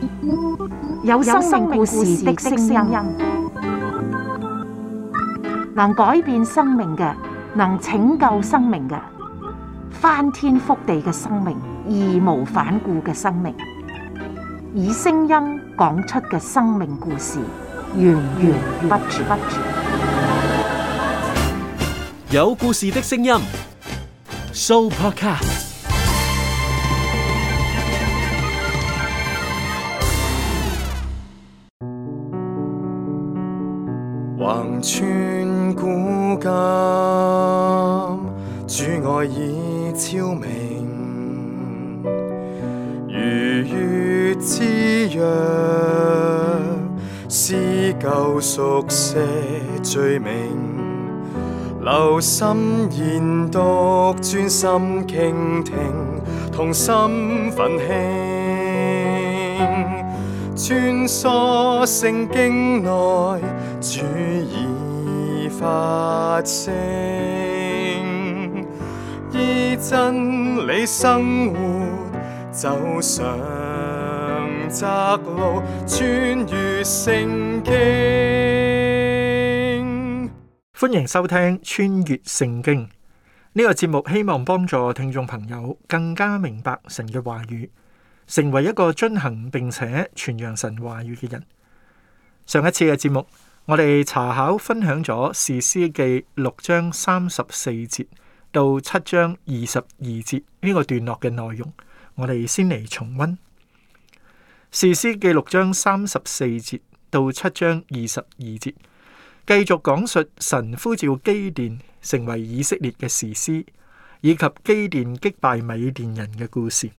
有生命故事的聲音，能改變生命嘅，能拯救生命嘅，翻天覆地嘅生命，義無反顧嘅生命，以聲音講出嘅生命故事，源源不絕。 有故事的聲音 ，Sooopodcast。 橫穿古今，主愛已超明，如月之約，撕舊熟寫罪名，留心研讀，專心傾聽，同心奮興，穿梭聖經內，主已發聲，依真理生活，走上窄路，穿越聖經。 歡迎收聽《穿越聖經》呢個節目，希望幫助聽眾朋友更加明白神嘅話語，成為一個遵行並且傳揚神話語嘅人。上一次嘅節目，我哋查考分享咗士師記6章34節到7章22節呢個段落嘅內容，我哋先嚟重溫士師記6章34節到7章22節，繼續講述神呼召基甸成為以色列嘅士師，以及基甸擊敗米甸人嘅故事。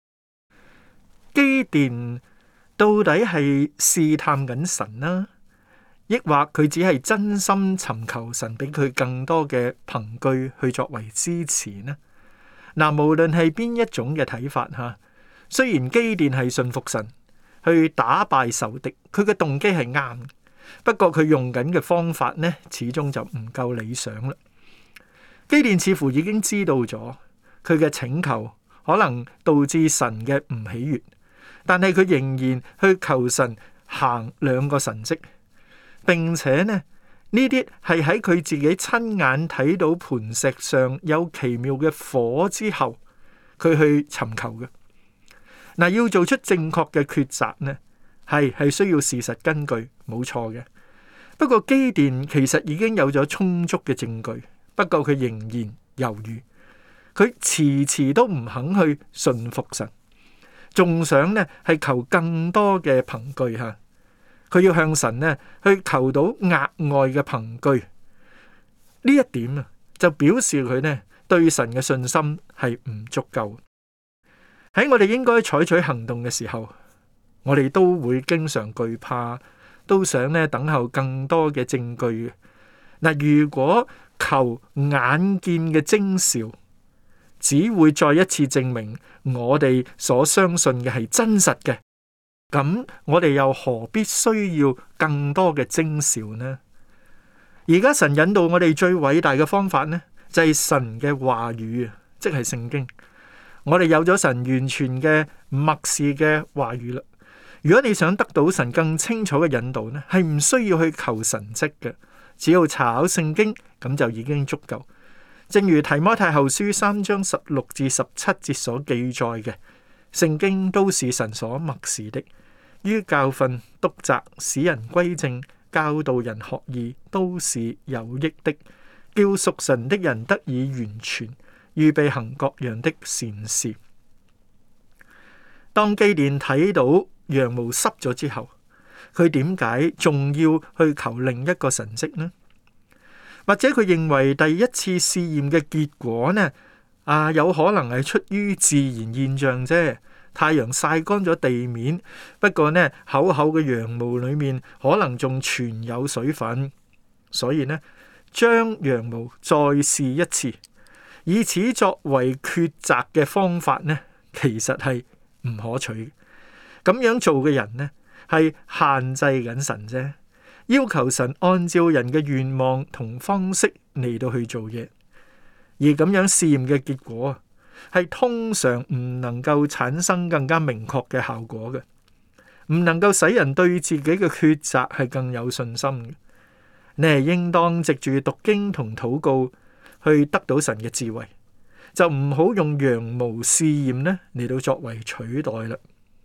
基甸到底係試探緊神啦，抑或佢只係真心尋求神俾佢更多嘅憑據去作為支持呢？嗱，無論係邊一種嘅睇法吓，雖然基甸係信服神去打敗仇敵，佢嘅動機係啱，不過佢用緊嘅方法呢，始終就唔夠理想啦。基甸似乎已經知道咗佢嘅請求可能導致神嘅唔喜悅，但係佢仍然去求神行2個神蹟，並且呢啲係喺佢自己親眼睇到磐石上有奇妙嘅火之後，佢去尋求嘅。嗱，要做出正確嘅抉擇呢，係需要事實根據，冇錯嘅。不過基甸其實已經有咗充足嘅證據，不過佢仍然猶豫，佢遲遲都唔肯去順服神，仲想呢係求更多嘅憑據吓。佢要向神呢去求到額外嘅憑據，呢一點啊就表示佢呢對神嘅信心係唔足夠。喺我哋應該採取行動嘅時候，我哋都會經常懼怕，都想呢等候更多嘅證據。嗱，如果求眼見嘅徵兆，只會再一次證明我哋所相信嘅係真實嘅。咁我哋又何必需要更多嘅徵兆呢？而家神引導我哋最偉大嘅方法呢，就係神嘅話語，即係聖經。我哋有咗神完全嘅默示嘅話語啦。如果你想得到神更清楚嘅引導呢，係唔需要去求神蹟嘅，只要查考聖經，咁就已經足夠。正如提摩太後書3章16至17節所記載嘅，聖經都是神所默示的，於教訓、督責、使人歸正、教導人學義，都是有益的，叫屬神的人得以完全，預備行各樣的善事。當基甸睇到羊毛濕咗之後，佢點解仲要去求另一個神蹟呢？或者佢認為第一次試驗嘅結果呢，有可能係出於自然現象啫。太陽曬乾咗地面，不過呢，厚厚嘅羊毛裏面可能仲存有水分，所以呢，將羊毛再試一次，以此作為抉擇嘅方法呢，其實係唔可取。咁樣做嘅人呢，係限制緊神啫，要求神按照人嘅願望同方式嚟到去做嘢，而咁樣試驗嘅結果係通常唔能夠產生更加明確嘅效果嘅。 唔能夠使人對自己嘅抉擇係更有信心嘅。你係應當藉住讀經同禱告去得到神嘅智慧，就唔好用羊毛試驗呢嚟到作為取代啦。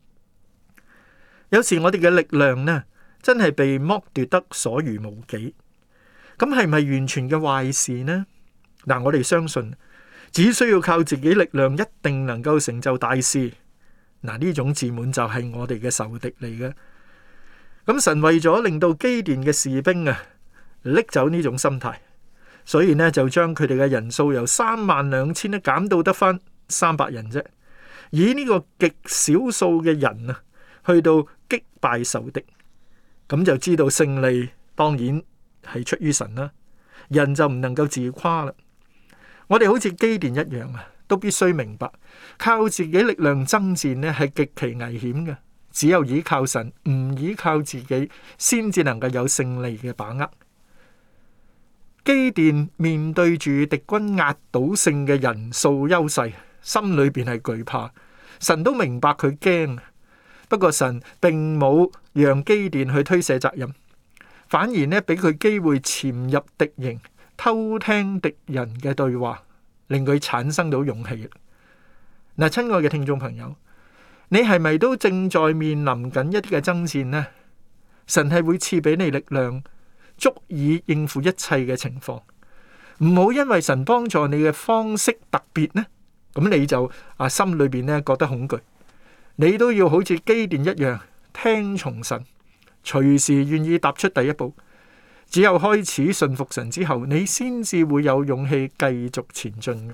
有時我哋嘅力量呢，真係被剝奪得所餘無幾，咁係咪完全嘅壞事呢？嗱，我哋相信只需要靠自己力量，一定能夠成就大事。嗱，呢種自滿就係我哋嘅仇敵嚟嘅。咁神為咗令到基甸嘅士兵拎走呢種心態，所以呢就將佢哋嘅人數由32000咧減到得返300人啫，以呢個極少數嘅人去到擊敗仇敵，咁就知道勝利當然係出於神啦，人就唔能夠自誇啦。我哋好似基甸一樣都必須明白，靠自己力量爭戰呢係極其危險嘅，只有依靠神，唔依靠自己，先至能夠有勝利嘅把握。基甸面對住敵軍壓倒性嘅人數優勢，心裏邊係懼怕，神都明白佢驚。不過神並冇讓基甸去推卸責任，反而呢俾佢機會潛入敵營，偷聽敵人嘅對話，令佢產生到勇氣。嗱，親愛嘅聽眾朋友，你係咪都正在面臨緊一啲嘅爭戰呢？神係會賜俾你力量，足以應付一切嘅情況。唔好因為神幫助你嘅方式特別呢，咁你就心裏邊呢覺得恐懼。你都要好似基甸一樣聽從神，隨時願意踏出第一步。只有開始順服神之後，你先至會有勇氣繼續前進。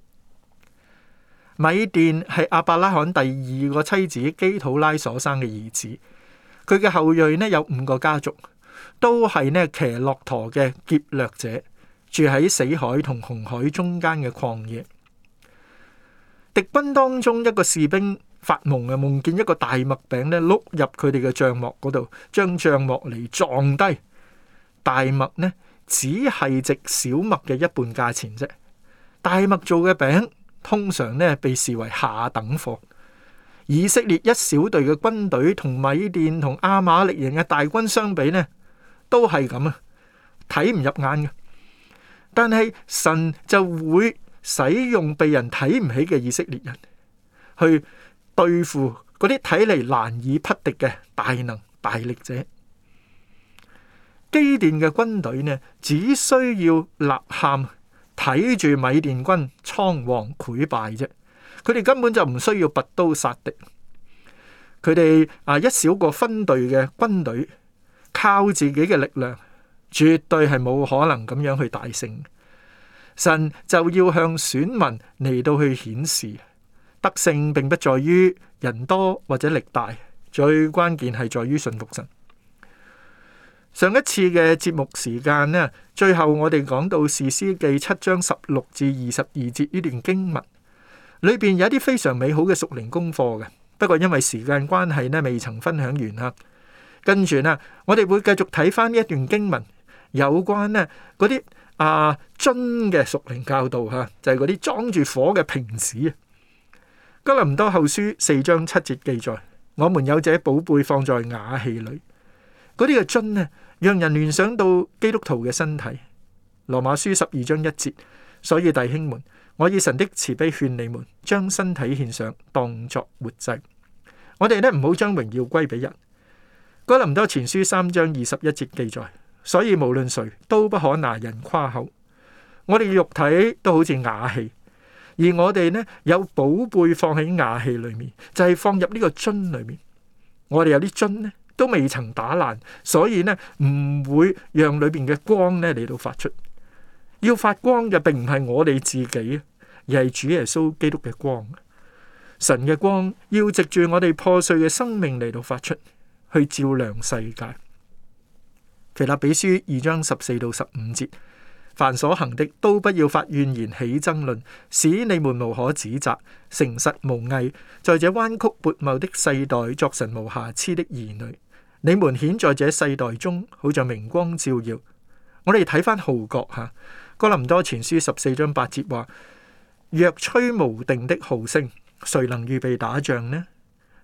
米甸係亞伯拉罕第2個妻子基土拉所生嘅兒子，佢嘅後裔呢有5個家族，都係呢騎駱駝嘅劫掠者，住喺死海同紅海中間嘅曠野。敵軍當中一個士兵發夢夢見一個大麥餅咧碌入佢哋嘅帳幕嗰度，將帳幕嚟撞低。大麥呢只係值小麥嘅1半價錢啫。大麥做嘅餅通常呢被視為下等貨。以色列一小隊嘅軍隊同米甸同亞瑪力人嘅大軍相比呢，都係咁睇唔入眼嘅。但係神就會使用被人睇唔起嘅以色列人去對付嗰啲睇嚟難以匹敵嘅大能大力者。基甸嘅軍隊呢，只需要吶喊睇住米甸軍倉皇潰敗啫，佢哋根本就唔需要拔刀殺敵。佢哋一小個分隊嘅軍隊靠自己嘅力量，絕對係冇可能咁樣去大勝。神就要向選民嚟到去顯示，得勝並不在於人多或者力大，最關鍵係在於信服神。上一次嘅節目時間呢，最後我哋講到士師記7章16至22節呢段經文，裏邊有一啲非常美好嘅屬靈功課嘅。不過因為時間關係呢，未曾分享完啦。跟住呢，我哋會繼續睇翻呢一段經文，有關呢嗰啲樽嘅屬靈教導吓，就係嗰啲裝住火嘅瓶子。哥林多後書4章7節記載，我們有這寶貝放在瓦器裏。嗰啲嘅樽呢，讓人聯想到基督徒嘅身體。羅馬書12章1節，所以弟兄們，我以神的慈悲勸你們，將身體獻上，當作活祭。我哋呢唔好將榮耀歸俾人。哥林多前書3章21節記載，所以無論誰都不可拿人誇口。我哋嘅肉體都好似瓦器，而我哋呢有寶貝放喺瓦器裏面，就係放入呢個樽裏面。我哋有啲樽呢都未曾打爛，所以呢唔會讓裏邊嘅光呢嚟到發出。要發光嘅並唔係我哋自己，而係主耶穌基督嘅光。神嘅光要藉住我哋破碎嘅生命嚟到發出，去照亮世界。腓立比書2章14到15節，凡所行的都不要發怨言起爭論，使你們無可指責，誠實無偽，在這彎曲悖謬的世代作神無瑕疵的兒女。你們顯在這世代中，好像明光照耀。我哋睇翻號角吓，哥林多前書14章8節話：若吹無定的號聲，誰能預備打仗呢？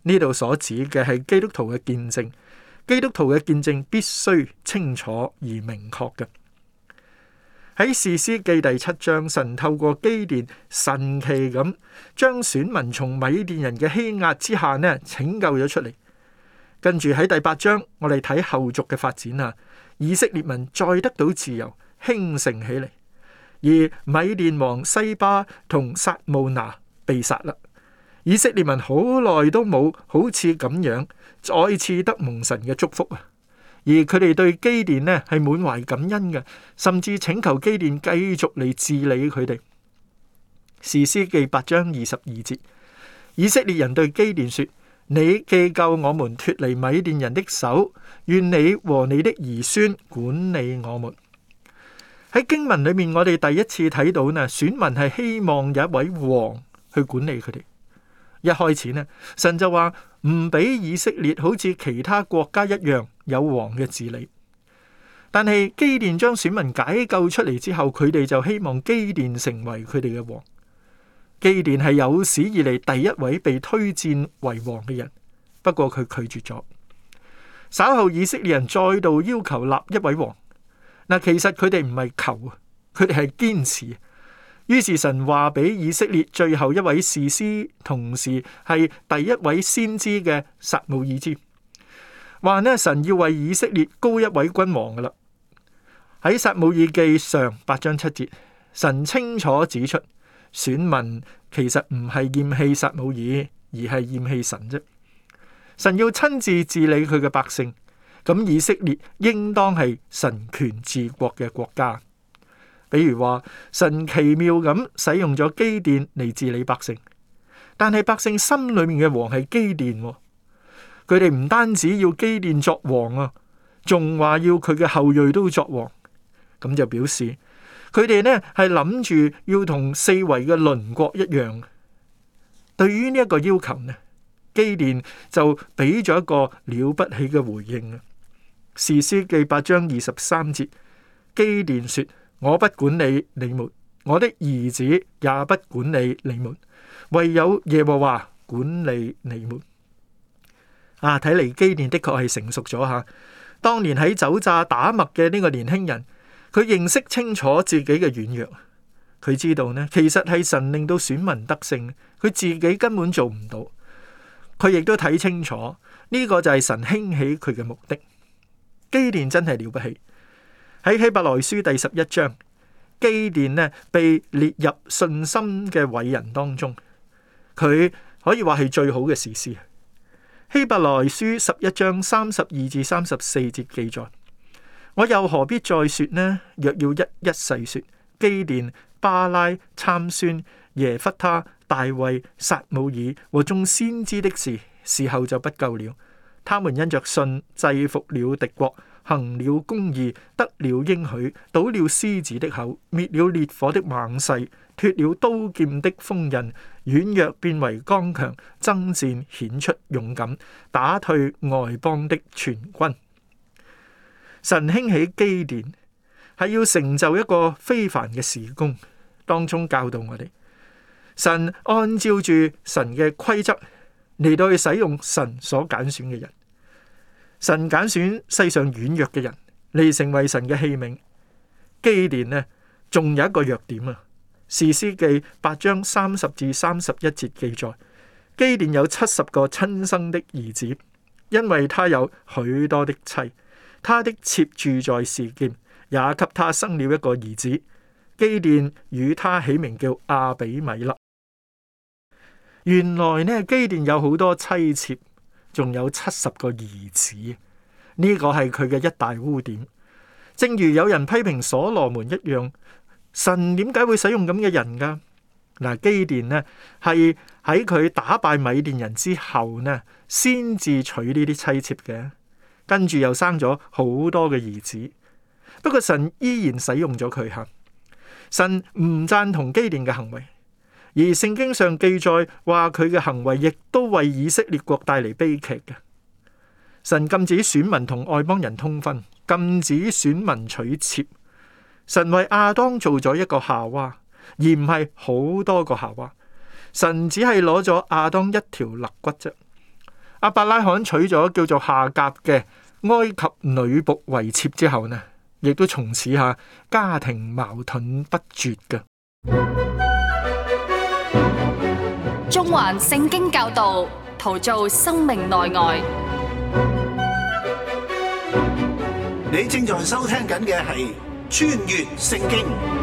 呢度所指嘅係基督徒嘅見證，基督徒嘅見證必須清楚而明確嘅。喺士師記第7章，神透過基甸神奇咁將選民從米甸人嘅欺壓之下呢拯救咗出嚟。跟住喺第8章，我哋睇後續嘅發展啊，以色列民再得到自由，興盛起嚟，而米甸王西巴同撒慕拿被殺啦。以色列民好耐都冇好似咁樣再次得蒙神嘅祝福啊！而佢哋對基甸呢係滿懷感恩嘅，甚至請求基甸繼續嚟治理佢哋。士師記8章22節，以色列人對基甸說：你既救我們脫離米甸人的手，願你和你的兒孫管理我們。喺經文裏面，我哋第一次睇到呢，選民係希望有一位王去管理佢哋。一開始呢，神就話唔俾以色列好似其他國家一樣有王嘅治理。但係基甸將選民解救出嚟之後，佢哋就希望基甸成為佢哋嘅王。基甸係有史以嚟第一位被推薦為王嘅人，不過佢拒絕咗。稍後以色列人再度要求立一位王，嗱，其實佢哋唔係求，佢哋係堅持。於是神話俾以色列最後一位士師，同時係第一位先知嘅撒母耳知，話呢，神要為以色列膏一位君王噶啦。喺撒母耳記上8章7節，神清楚指出，選民其實唔係厭棄撒母耳，而係厭棄神啫。神要親自治理佢嘅百姓，咁以色列應當係神權治國嘅國家。比如話，神奇妙咁使用咗基甸嚟治理百姓，但係百姓心裏面嘅王係基甸，佢哋唔單止要基甸作王啊，仲話要佢嘅後裔都作王，咁就表示佢哋呢係諗住要同四圍嘅鄰國一樣。對於呢一個要求呢，基甸就俾咗一個了不起嘅回應啊。士師記8章23節，基甸說：我不管理你們，我的兒子也不管理你們，唯有耶和華管理你們。睇嚟基甸的確係成熟咗吓。當年喺酒榨打麥嘅呢個年輕人，佢認識清楚自己嘅軟弱，佢知道呢，其實係神令到選民得勝，佢自己根本做唔到。佢亦都睇清楚呢個就係神興起佢嘅目的。基甸真係了不起。喺希伯來書第11章，基甸呢被列入信心嘅偉人當中，佢可以話係最好嘅士師。希伯來書11章32至34節記載：我又何必再說呢？若要一一細說，基甸、巴拉、參孫、耶弗他、大衛、撒母耳和眾先知的事，時候就不夠了。他們因着信制服了敵國，行了公義，得了應許，堵了獅子的口，滅了烈火的猛勢，脫了刀劍的鋒刃，軟弱變為剛強，爭戰顯出勇敢，打退外邦的全軍。神興起基甸，係要成就一個非凡嘅事工，當中教導我哋，神按照住神嘅規則嚟到去使用神所揀選嘅人。神揀選世上軟弱嘅人嚟成為神嘅器皿。基甸呢，仲有一個弱點啊。士師記8章30至31節記載，基甸有70個親生的兒子，因為他有許多的妻，他的妾住在示劍，也給他生了一個兒子。基甸與他起名叫亞比米勒。原來呢，基甸有好多妻妾，仲有70個兒子，呢個係佢嘅一大污點。正如有人批評所羅門一樣，神點解會使用咁嘅人噶？嗱，基甸呢係喺佢打敗米甸人之後呢，先至娶呢啲妻妾嘅，跟住又生咗好多嘅兒子。不過神依然使用咗佢吓。神唔贊同基甸嘅行為。而聖經上記載話佢嘅行為亦都為以色列國帶嚟悲劇嘅。神禁止選民同外邦人通婚，禁止選民娶妾。神為亞當做咗一個夏娃，而唔係好多個夏娃。神只係攞咗亞當一條肋骨啫。 亞伯拉罕娶咗叫做夏甲嘅埃及女僕為妾之後呢，亦都從此家庭矛盾不絕嘅。 中環聖經教導，陶造生命內外。 你正在收聽緊嘅係穿越聖經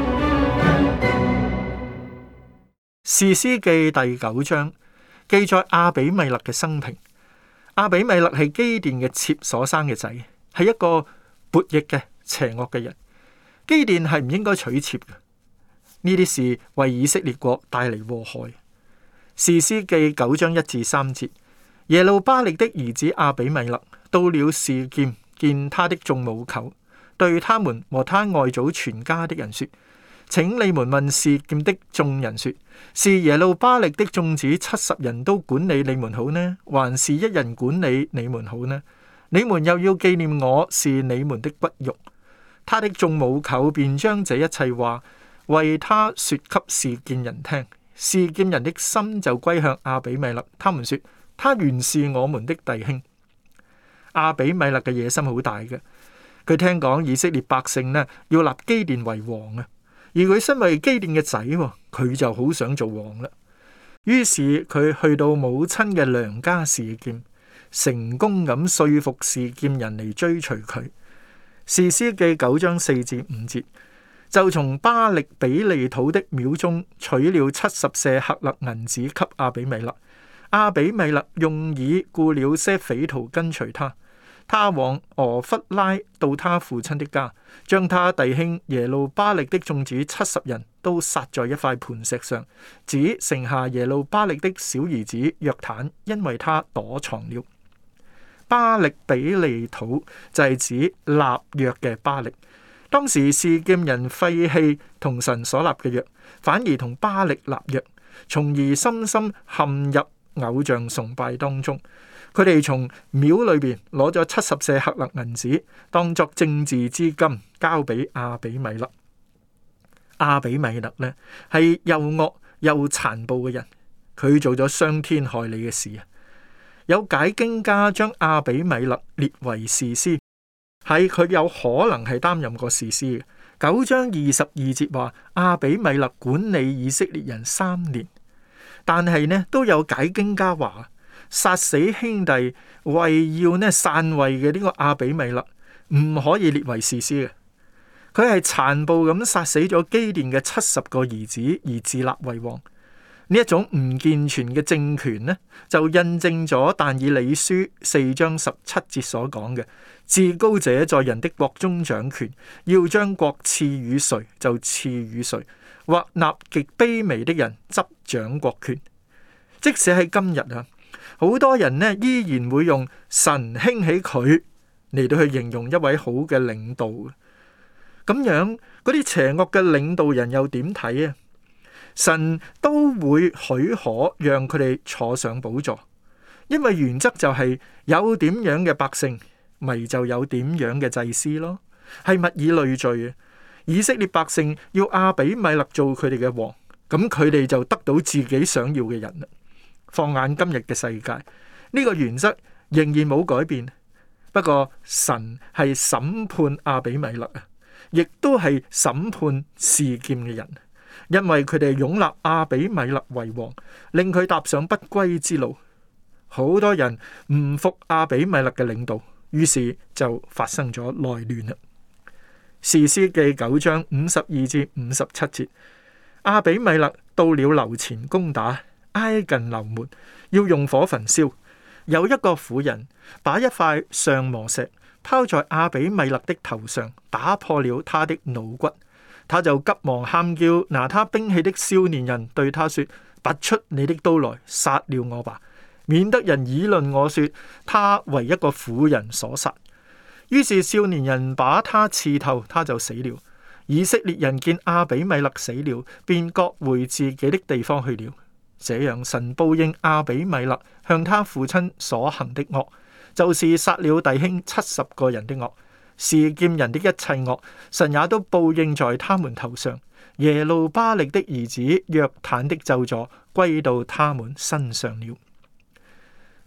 士師記第9章記載亞比米勒嘅生平。亞比米勒係基甸嘅妾所生嘅仔，係一個悖逆嘅邪惡嘅人。基甸係唔應該娶妾嘅。呢啲事為以色列國帶嚟禍害。士師記9章1至3節，耶路巴力的兒子亞比米勒到了示劍，見他的眾母舅，對他們和他外祖全家的人說：請你們問示劍的眾人說，是耶路巴力的眾子70人都管理你們好呢，還是一人管理你們好呢？你們又要紀念我是你們的骨肉。他的眾母舅便將這一切話為他說給示劍人聽。示劍人的心就歸向亞比米勒，他們說：他原是我們的弟兄。亞比米勒嘅野心好大嘅，佢聽講以色列百姓呢要立基甸為王啊，而佢身為基甸嘅仔，佢就好想做王啦。於是佢去到母親嘅娘家示劍，成功咁說服示劍人嚟追隨佢。士師記9章4至5節。就從巴力比利土的廟中取了70舍客勒銀子給亞比米勒。亞比米勒用以雇了些匪徒跟隨他。他往俄弗拉到他父親的家，將他弟兄耶路巴力的眾子70人都殺在一塊磐石上，只剩下耶路巴力的小兒子約坦，因為他躲藏了。巴力比利土就係指立約嘅巴力。當時示劍人廢棄同神所立嘅約，反而同巴力立約，從而深深陷入偶像崇拜當中。佢哋從廟裏邊攞咗70舍客勒銀子，當作政治資金交俾亞比米勒。亞比米勒呢係又惡又殘暴嘅人，佢做咗傷天害理嘅事啊！有解經家將亞比米勒列為士師。係佢有可能係擔任過士師嘅。9章22節話亞比米勒管理以色列人3年，但係呢都有解經家話殺死兄弟為要呢篡位嘅呢個亞比米勒唔可以列為士師嘅。佢係殘暴咁殺死咗基甸嘅70個兒子而自立為王。呢一種唔健全嘅政權呢，就印證咗但以理書4章17節所講嘅，至高者在人的國中掌權，要將國賜予誰就賜予誰，或立極卑微的人執掌國權。即使喺今日啊，好多人呢依然會用神興起佢嚟到去形容一位好嘅領導。咁樣嗰啲邪惡嘅領導人又點睇啊？神都會許可讓佢哋坐上寶座，因為原則就係有點樣嘅百姓，咪就有點樣嘅祭司咯，係物以類聚嘅。以色列百姓要亞比米勒做佢哋嘅王，咁佢哋就得到自己想要嘅人啦。放眼今日嘅世界，呢個原則仍然冇改變。不過神係審判亞比米勒啊，亦都係審判示劍嘅人。因為佢哋擁立亞比米勒為王，令佢踏上不歸之路。好多人唔服亞比米勒嘅領導，於是就發生咗內亂啦。士師記9章52至57節，亞比米勒到了樓前攻打，挨近樓門，要用火焚燒。有一個婦人把一塊上磨石拋在亞比米勒的頭上，打破了他的腦骨。他就急忙喊叫，拿他兵器的少年人對他說：拔出你的刀來，殺了我吧，免得人議論我說他為一個婦人所殺。於是少年人把他刺透，他就死了。以色列人見亞比米勒死了，便各回自己的地方去了。這樣神報應亞比米勒向他父親所行的惡，就是殺了弟兄70個人的惡。示劍人的一切惡，神也都報應在他們頭上。耶路巴力的兒子約坦的咒詛歸到他們身上了。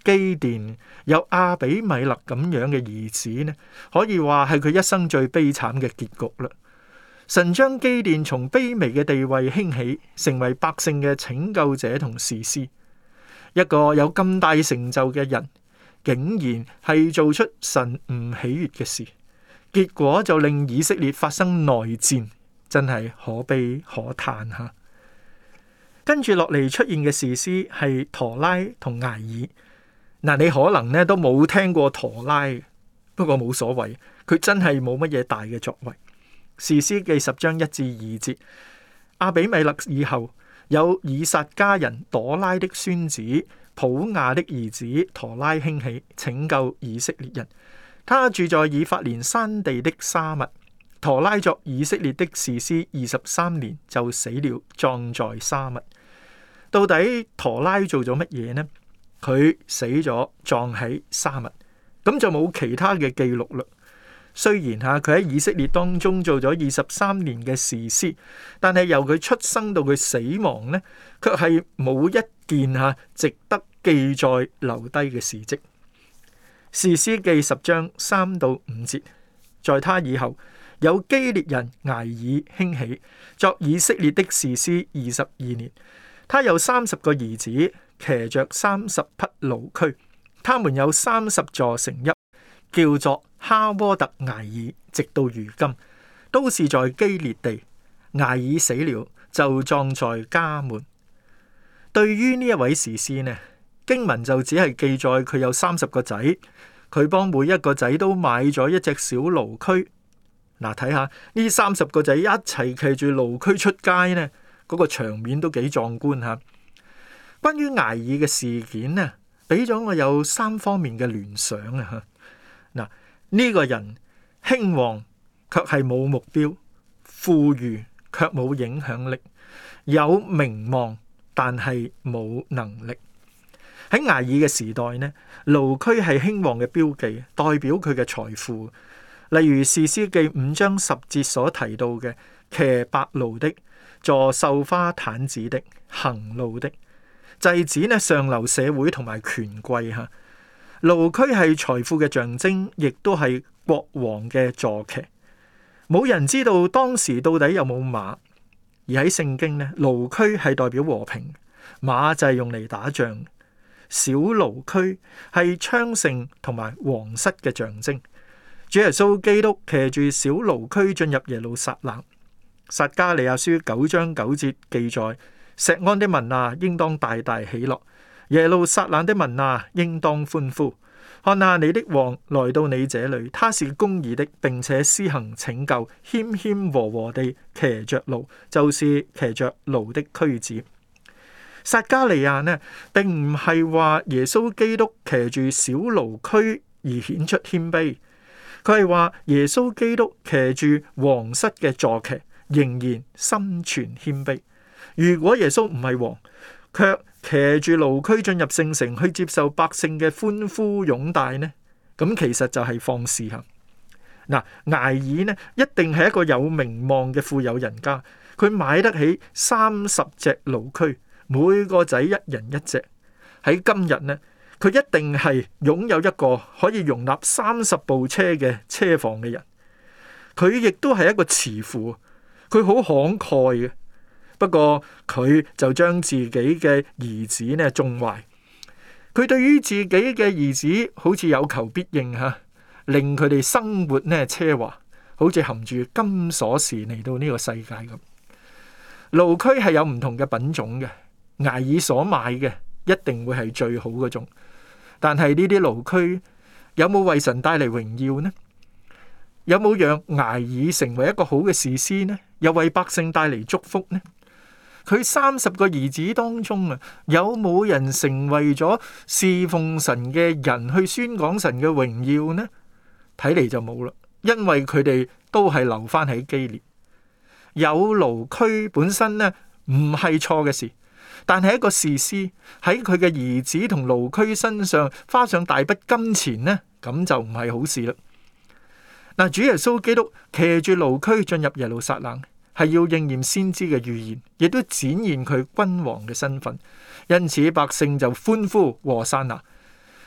基甸有亞比米勒咁樣嘅兒子呢，可以話係佢一生最悲慘嘅結局啦。神將基甸從卑微嘅地位興起，成為百姓嘅拯救者同士師。一個有咁大成就嘅人，竟然係做出神唔喜悅嘅事，結果就令以色列發生內戰，真係可悲可嘆吓。跟住落嚟出現嘅士師係陀拉同睚珥。嗱，你可能都冇聽過陀拉，不過冇所謂，佢真係冇乜嘢大嘅作為。士師記10章1至2節，亞比米勒以後，有以撒家人朵拉的孫子普亞的兒子陀拉興起，拯救以色列人。他住在以法蓮山地的沙密。陀拉作以色列的士師23年，就死了，葬在沙密。到底陀拉做咗乜嘢呢？佢死咗，葬喺沙密，咁就冇其他嘅記錄啦。雖然佢喺以色列當中做咗23年嘅士師，但係由佢出生到佢死亡呢，卻係冇一件值得記載留低嘅事蹟。士師記10章3到5節，在他以後，有基列人睚珥興起，作以色列的士師22年。他有30個兒子，騎着30匹驢駒，他們有30座城邑，叫做哈窩特睚珥，直到如今，都是在基列地。睚珥死了，就葬在迦門。對於呢一位士師呢，經文就只係記載佢有30個仔，佢幫每一個仔都買咗一隻小驢駒。嗱，睇下呢30個仔一齊騎住驢駒出街呢，嗰個場面都幾壯觀吓。關於睚珥嘅事件呢，俾咗我有3方面嘅聯想啊。嗱，呢個人興旺卻係冇目標，富裕卻冇影響力，有名望但係冇能力。喺睚珥嘅時代呢，驢駒係興旺嘅標記，代表佢嘅財富。例如士師記5章10節所提到嘅騎白驢的、坐繡花毯子的、行路的，就係指呢上流社會同埋權貴吓。驢駒係財富嘅象徵，亦都係國王嘅坐騎。冇人知道當時到底有冇馬，而喺聖經呢，驢駒係代表和平，馬就係用嚟打仗。小驢駒係昌盛同埋皇室嘅象徵。主耶穌基督騎住小驢駒進入耶路撒冷。撒迦利亞書9章9節記載：錫安的民啊，應當大大喜樂；耶路撒冷的民啊，應當歡呼。看哪，你的王來到你這裏，他是公義的，並且施行拯救，謙謙和和地騎着驢，就是騎着驢的駒子。撒迦利亞呢，並唔係話耶穌基督騎住小驢駒而顯出謙卑。佢係話耶穌基督騎住皇室嘅坐騎，仍然心存謙卑。如果耶穌唔係王，卻騎住驢駒進入聖城去接受百姓嘅歡呼擁戴呢，咁其實就係放肆行。嗱，睚珥呢一定係一個有名望嘅富有人家，佢買得起30隻驢駒，每個仔一人一隻。喺今日呢，佢一定係擁有一個可以容納30部車嘅車房嘅人。佢亦都係一個慈父，佢好慷慨嘅。不過佢就將自己嘅兒子呢縱壞。佢對於自己嘅兒子好似有求必應吓，令佢哋生活呢奢華，好似含住金鎖匙嚟到呢個世界咁。驢駒係有唔同嘅品種嘅，睚珥所買嘅一定會係最好嗰種。但係呢啲驢駒有冇為神帶嚟榮耀呢？有冇讓睚珥成為一個好嘅士師呢？又為百姓帶嚟祝福呢？佢30個兒子當中啊，有冇人成為咗侍奉神嘅人去宣講神嘅榮耀呢？睇嚟就冇啦，因為佢哋都係留翻喺基列。有驢駒本身呢唔係錯嘅事。但係一個士師喺佢嘅兒子同驢駒身上花上大筆金錢呢，咁就唔係好事啦。嗱，主耶穌基督騎住驢駒進入耶路撒冷，係要應驗先知嘅預言，亦都展現佢君王嘅身份。因此百姓就歡呼和散那。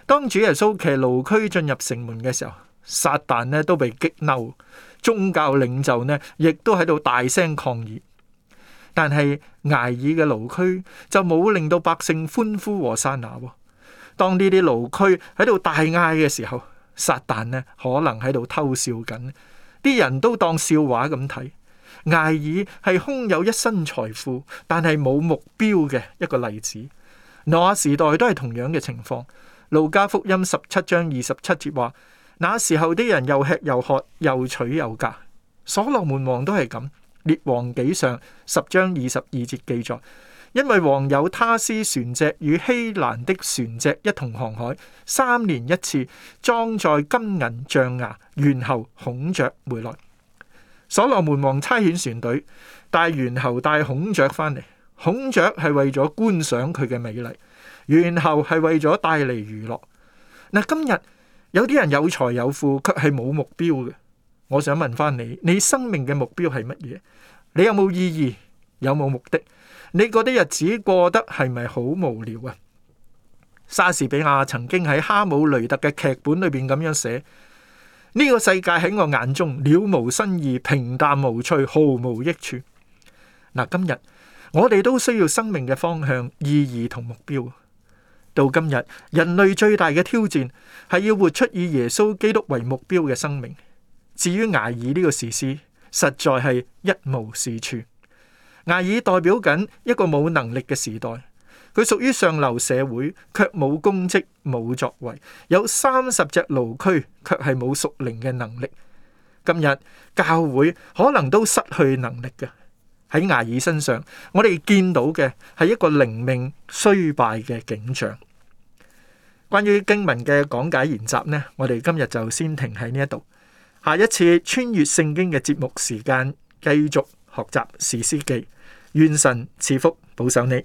當主耶穌騎驢駒進入城門嘅時候，撒旦呢都被激嬲，宗教領袖呢亦都喺度大聲抗議。但係睚珥嘅驢駒就冇令到百姓歡呼和散那。當呢啲驢駒喺度大嗌嘅時候，撒旦呢可能喺度偷笑緊，啲人都當笑話咁睇。睚珥係空有一身財富，但係冇目標嘅一個例子。挪亞時代都係同樣嘅情況。路加福音17章27節話，那時候啲人又吃又喝，又娶又嫁。所羅門王都係咁。列王紀上10章22節記載，因為王有他施船隻與希蘭的船隻一同航海，3年一次，裝載金銀象牙，猿猴孔雀回來。所羅門王差遣船隊帶猿猴帶孔雀翻嚟，孔雀係為咗觀賞佢嘅美麗，猿猴係為咗帶嚟娛樂。嗱，今日有啲人有財有富，卻係冇目標嘅。我想問翻你，你生命嘅目標係乜嘢？你有冇意義？有冇目的？你嗰啲日子過得係咪好無聊啊？莎士比亞曾經喺《哈姆雷特》嘅劇本裏邊咁樣寫：呢個世界喺我眼中了無新意，平淡無趣，毫無益處。嗱，今日我哋都需要生命嘅方向、意義同目標。到今日，人類最大嘅挑戰係要活出以耶穌基督為目標嘅生命。至於睚珥呢個時事，實在係一無是處。睚珥代表緊一個冇能力嘅時代，佢屬於上流社會，卻冇功績、冇作為，有30隻驢駒，卻係冇屬靈嘅能力。今日教會可能都失去能力嘅。喺睚珥身上，我哋見到嘅係一個靈命衰敗嘅景象。關於經文嘅講解研習呢，我哋今日就先停喺呢一度。下一次穿越聖經嘅節目時間，繼續學習士師記。願神賜福保守你。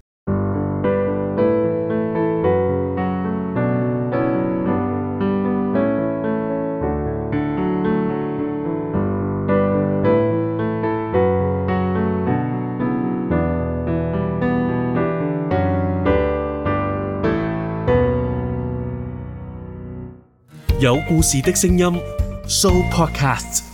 有故事的聲音 Show Podcast。